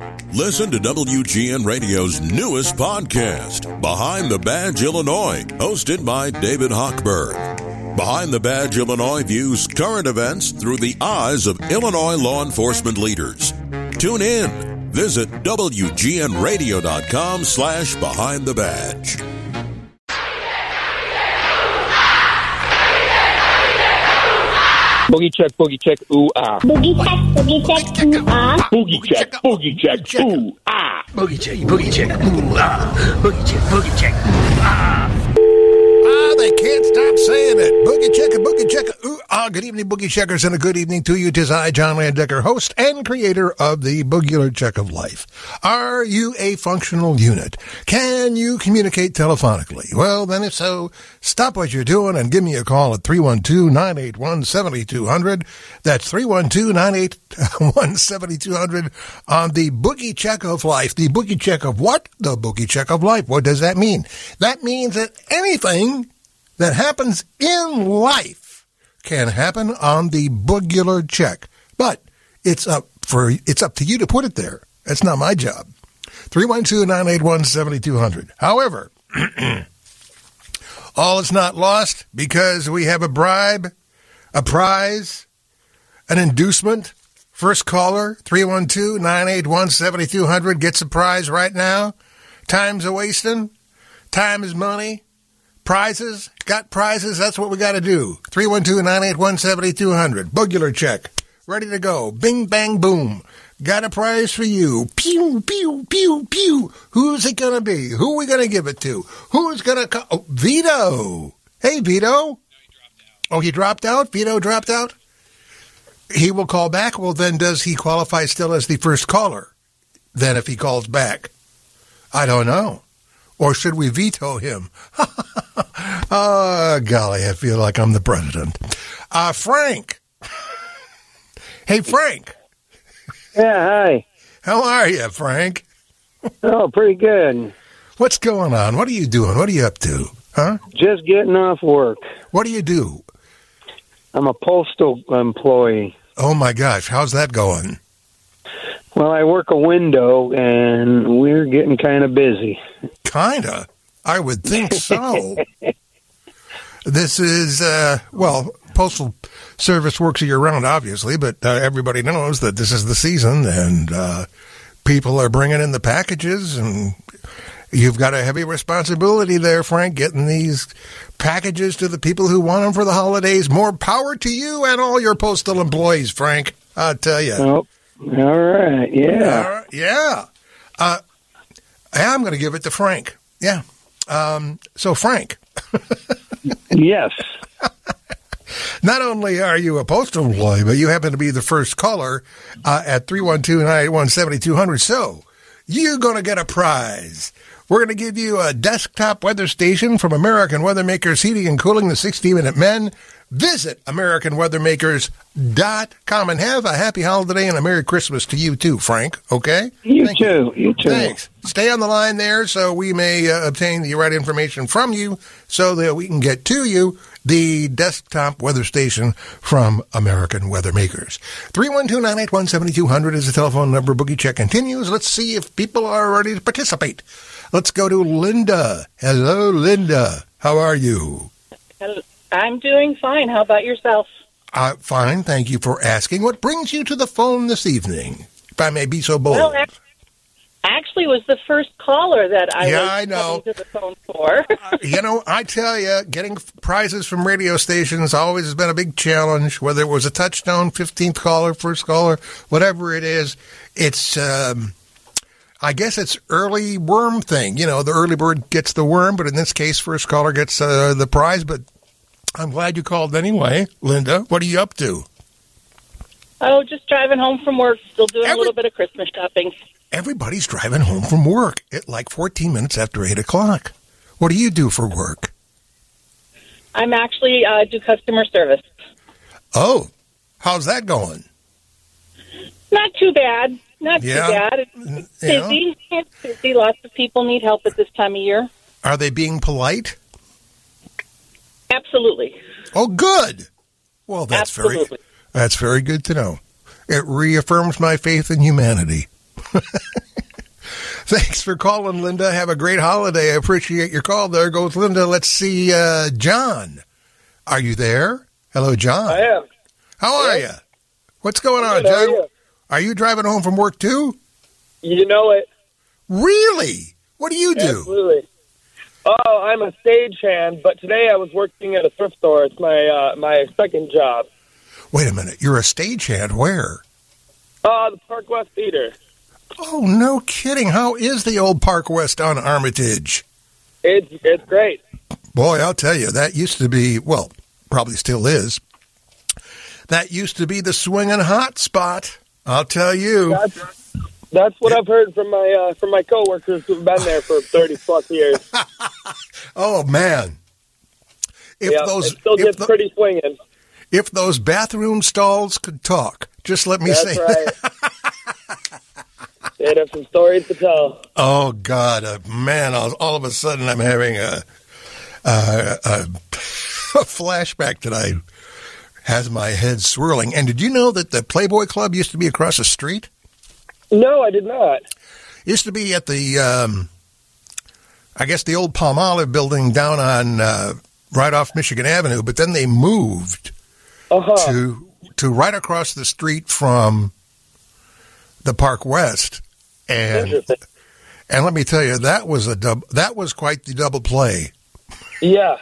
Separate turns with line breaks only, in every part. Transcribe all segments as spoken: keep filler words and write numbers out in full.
Listen to W G N Radio's newest podcast, Behind the Badge Illinois, hosted by David Hochberg. Behind the Badge Illinois views current events through the eyes of Illinois law enforcement leaders. Tune in. Visit W G N radio dot com slash behind the badge.
Boogie check, boogie check, ooh, ah.
Boogie check, boogie check, ooh, ah.
Boogie check, boogie check, ooh, ah.
Boogie check, boogie check, ooh, ah. Boogie check, boogie check, ooh, ah.
Ah, they can't stop saying it. Boogie checker, boogie checker. Ooh, ah, good evening, Boogie Checkers, and a good evening to you. Tis I, John Landecker, host and creator of the Boogular Check of Life. Are you a functional unit? Can you communicate telephonically? Well, then if so, stop what you're doing and give me a call at three one two, nine eight one, seven two zero zero. That's three one two, nine eight one, seven two zero zero on the Boogie Check of Life. The Boogie Check of what? The Boogie Check of Life. What does that mean? That means that anything that happens in life can happen on the Boogular Check. But it's up for it's up to you to put it there. That's not my job. three one two, nine eight one, seven two zero zero. However, all is not lost because we have a bribe, a prize, an inducement. First caller, three one two, nine eight one, seven two zero zero, gets a prize right now. Time's a-wasting. Time is money. Prizes, got prizes, that's what we got to do. three one two, nine eight one, seven two zero zero. Boogular Check. Ready to go. Bing, bang, boom. Got a prize for you. Pew, pew, pew, pew. Who's it going to be? Who are we going to give it to? Who's going to call? Oh, Vito. Hey, Vito. No, he dropped out. Oh, he dropped out? Vito dropped out? He will call back? Well, then does he qualify still as the first caller? Then if he calls back? I don't know. Or should we veto him? Oh, golly, I feel like I'm the president. Uh, Frank. Hey, Frank.
Yeah, hi.
How are you, Frank?
Oh, pretty good.
What's going on? What are you doing? What are you up to? Huh?
Just getting off work.
What do you do?
I'm a postal employee.
Oh, my gosh. How's that going?
Well, I work a window, and we're getting kind of busy.
Kinda? I would think so. This is, uh, well, Postal Service works year-round, obviously, but uh, everybody knows that this is the season, and uh, people are bringing in the packages, and you've got a heavy responsibility there, Frank, getting these packages to the people who want them for the holidays. More power to you and all your postal employees, Frank, I'll tell you.
Oh. All right, yeah.
All right, yeah. Uh, I'm going to give it to Frank. Yeah. Um, so, Frank.
Yes.
Not only are you a postal employee, but you happen to be the first caller uh, at three one two, nine eight one, seven two zero zero. So, you're going to get a prize. We're going to give you a desktop weather station from American Weathermakers Heating and Cooling, the sixty-minute Men. Visit American Weathermakers dot com and have a happy holiday and a Merry Christmas to you too, Frank, okay?
You
Thank
too, you. you too.
Thanks. Stay on the line there so we may uh, obtain the right information from you so that we can get to you the desktop weather station from American Weathermakers. three one two, nine eight one, seven two zero zero is the telephone number. Boogie Check continues. Let's see if people are ready to participate. Let's go to Linda. Hello, Linda. How are you?
Hello. I'm doing fine. How about yourself?
Uh, fine. Thank you for asking. What brings you to the phone this evening, if I may be so bold?
Well, actually, was the first caller that I
yeah,
was
I know.
coming to the phone for.
uh, you know, I tell you, getting prizes from radio stations always has been a big challenge, whether it was a touchstone, fifteenth caller, first caller, whatever it is. It's... Um, I guess it's early worm thing. You know, the early bird gets the worm, but in this case, first caller gets uh, the prize. But I'm glad you called anyway. Linda, what are you up to?
Oh, just driving home from work, still doing Every- a little bit of Christmas shopping.
Everybody's driving home from work at like fourteen minutes after eight o'clock. What do you do for work?
I'm actually uh, do customer service.
Oh, how's that going?
Not too bad. Not
yeah.
too bad. It's busy. Yeah. It's busy. Lots of people need help at this time of year.
Are they being polite?
Absolutely.
Oh, good. Well, that's
Absolutely.
very that's very good to know. It reaffirms my faith in humanity. Thanks for calling, Linda. Have a great holiday. I appreciate your call. There goes Linda. Let's see, uh, John. Are you there? Hello, John.
I am.
How are
Yeah.
you? What's going on,
Good, how are
John?
you?
Are you driving home from work too?
You know it.
Really? What do you do?
Absolutely. Oh, I'm a stagehand, but today I was working at a thrift store. It's my uh, my second job.
Wait a minute. You're a stagehand. Where?
Uh, the Park West Theater.
Oh, no kidding. How is the old Park West on Armitage?
It's it's great.
Boy, I'll tell you, that used to be, well, probably still is. That used to be the swinging hot spot. I'll tell you.
That's, that's what I've heard from my uh, from my coworkers who've been there for thirty plus years.
Oh man! If
yeah,
those
it still
if
gets
the,
pretty swinging.
If those bathroom stalls could talk, just let me
That's
say.
right. They'd have some stories to tell.
Oh God, uh, man! All, all of a sudden, I'm having a, a, a, a flashback that I has my head swirling. And did you know that the Playboy Club used to be across the street?
No, I did not.
Used to be at the, um, I guess, the old Palmolive building down on uh, right off Michigan Avenue. But then they moved
uh-huh.
to to right across the street from the Park West, and and let me tell you, that was a dub, that was quite the double play.
Yeah.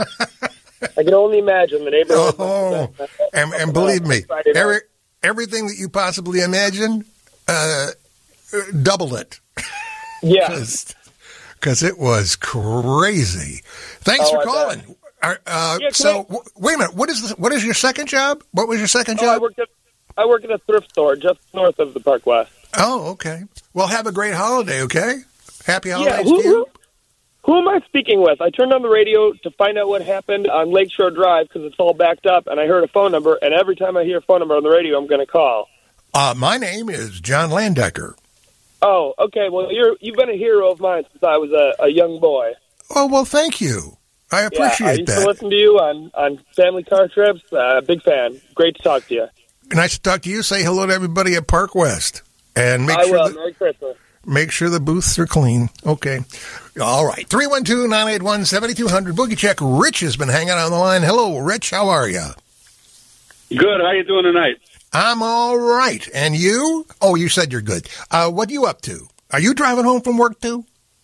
I can only imagine the neighborhood.
Oh, and, and believe me, every, everything that you possibly imagine, uh, double it.
Yeah.
Because it was crazy. Thanks
oh,
for calling. Uh,
yeah,
so,
I,
w- wait a minute. What is this, what is your second job? What was your second
oh,
job?
I worked at I work at a thrift store just north of the Park West.
Oh, okay. Well, have a great holiday, okay? Happy holidays
yeah, who,
to you.
Who, who am I speaking with? I turned on the radio to find out what happened on Lakeshore Drive because it's all backed up, and I heard a phone number, and every time I hear a phone number on the radio, I'm going to call.
Uh, my name is John Landecker.
Oh, okay. Well, you're, you've been a hero of mine since I was a, a young boy.
Oh, well, thank you. I appreciate
yeah, I used
that.
to listen to you on, on family car trips. Uh, big fan. Great to talk to you.
Nice to talk to you. Say hello to everybody at Park West. And make
I
sure
will.
that,
Merry Christmas.
Make sure the booths are clean. Okay. All right. three one two, nine eight one, seven two zero zero. Boogie Check. Rich has been hanging on the line. Hello, Rich. How are you?
Good. How you doing tonight?
I'm all right. And you? Oh, you said you're good. Uh, what are you up to? Are you driving home from work, too?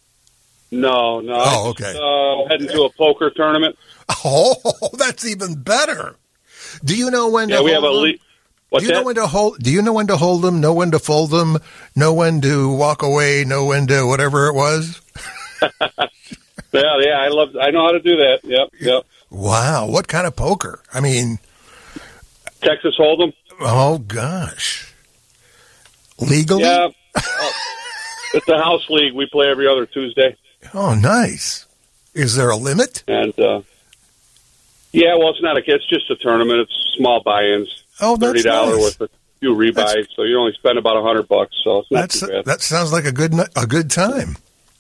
No, no.
Oh, okay.
Just, uh, heading to a poker tournament.
Oh, that's even better. Do you know when
yeah,
to
we
hold
have a
them?
le- What's
do you
that?
know when to hold? Do you know when to hold them? Know when to fold them? Know when to walk away? Know when to whatever it was?
yeah, yeah. I love. I know how to do that. Yep, yep.
Wow, what kind of poker? I mean,
Texas Hold'em.
Oh gosh, legally?
Yeah, uh, it's a house league. We play every other Tuesday.
Oh, nice. Is there a limit?
And uh, yeah, well, it's not a. It's just a tournament. It's small buy-ins.
Oh, that's
thirty dollars
nice.
with a few rebuys, that's, so you only spend about a hundred bucks. So it's not
that's
too bad.
That sounds like a good a good time.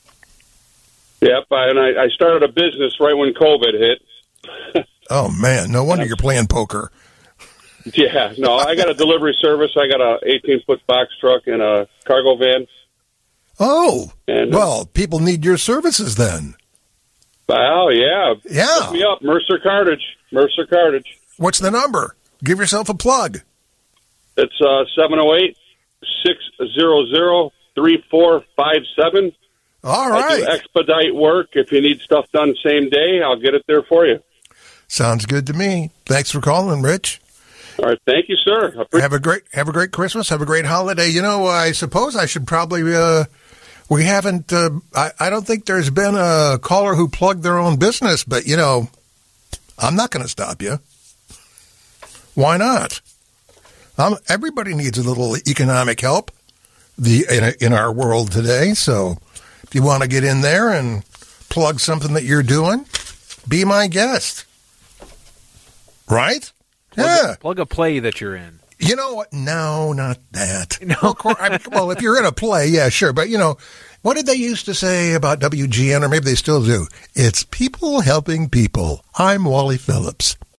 Yep, I, and I, I started a business right when COVID hit.
Oh man, no wonder you're playing poker.
Yeah, no, I got a delivery service. I got a eighteen foot box truck and a cargo van.
Oh,
and,
well, people need your services then.
Oh yeah,
yeah.
Look me up, Mercer Cartage. Mercer Cartage.
What's the number? Give yourself a plug.
It's uh, seven oh eight, six hundred, three four five seven.
All right.
I do expedite work. If you need stuff done same day, I'll get it there for you.
Sounds good to me. Thanks for calling, Rich.
All right. Thank you, sir.
Have a great have a great Christmas. Have a great holiday. You know, I suppose I should probably uh, we haven't uh, I, I don't think there's been a caller who plugged their own business, but you know, I'm not going to stop you. Why not? Um, everybody needs a little economic help the in, in our world today. So if you want to get in there and plug something that you're doing, be my guest. Right?
Plug
yeah.
A, plug a play that you're in.
You know what? No, not that.
No.
Well, of course, I mean, well, if you're in a play, yeah, sure. But, you know, what did they used to say about W G N, or maybe they still do? It's people helping people. I'm Wally Phillips.